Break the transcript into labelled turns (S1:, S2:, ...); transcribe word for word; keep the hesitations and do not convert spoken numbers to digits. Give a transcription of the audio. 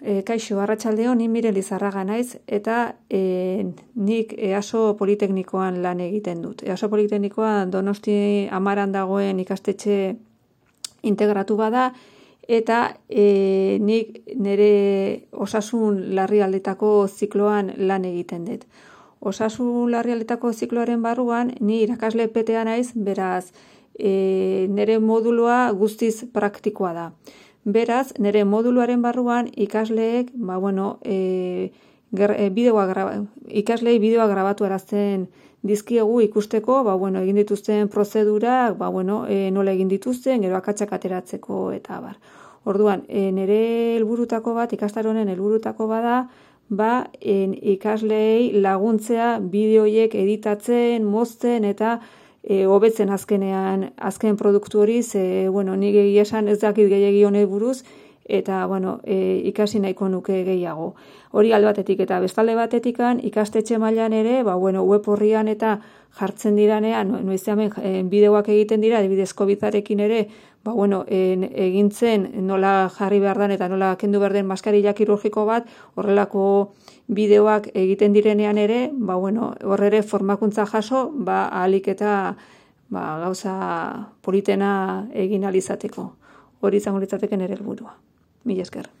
S1: E, kaixo, arratsaldeon, ni Mire Lizarraga naiz, eta e, nik EASO Politeknikoan lan egiten dut. EASO Politeknikoan Donosti Amaran dagoen ikastetxe integratu bada, eta e, nik nire osasun larrialdetako zikloan lan egiten dut. Osasun larrialdetako zikloaren barruan, ni irakasle petea naiz, beraz, e, nire modulua guztiz praktikoa da. Beraz, nire moduluaren barruan ikasleek, ba, bueno, e, ger, e, bideoa graba, ikaslei bideoa grabatu arazten dizkiegu ikusteko, ba, bueno, egin dituzten prozedurak, ba, bueno, e, nola egin dituzten, gero akatsak ateratzeko eta bar. Orduan, e, nire helburutako bat, ikastaronen helburutako bada, ba, en, ikaslei laguntzea bideoiek editatzen, mozten eta E, hobetzen azkenean, azken produktu hori, ze, bueno, nik egia esan ez dakit gehiagi honei buruz, eta, bueno, e, ikasi nahiko nuke gehiago. Hori alde batetik eta bestalde batetikan, ikastetxe mailan ere, ba, bueno, web horrian eta jartzen diranean, noizean e, bideoak egiten dira, adibidez Covidarekin ere, ba, bueno, e, egintzen nola jarri behar den eta nola kendu behar den maskarilla kirurgiko bat, horrelako bideoak egiten direnean ere, ba, bueno, hor ere formakuntza jaso, ba, ahalik eta ba, gauza politena egin alizateko. Hori izango litzateke nire helburua. Mila esker.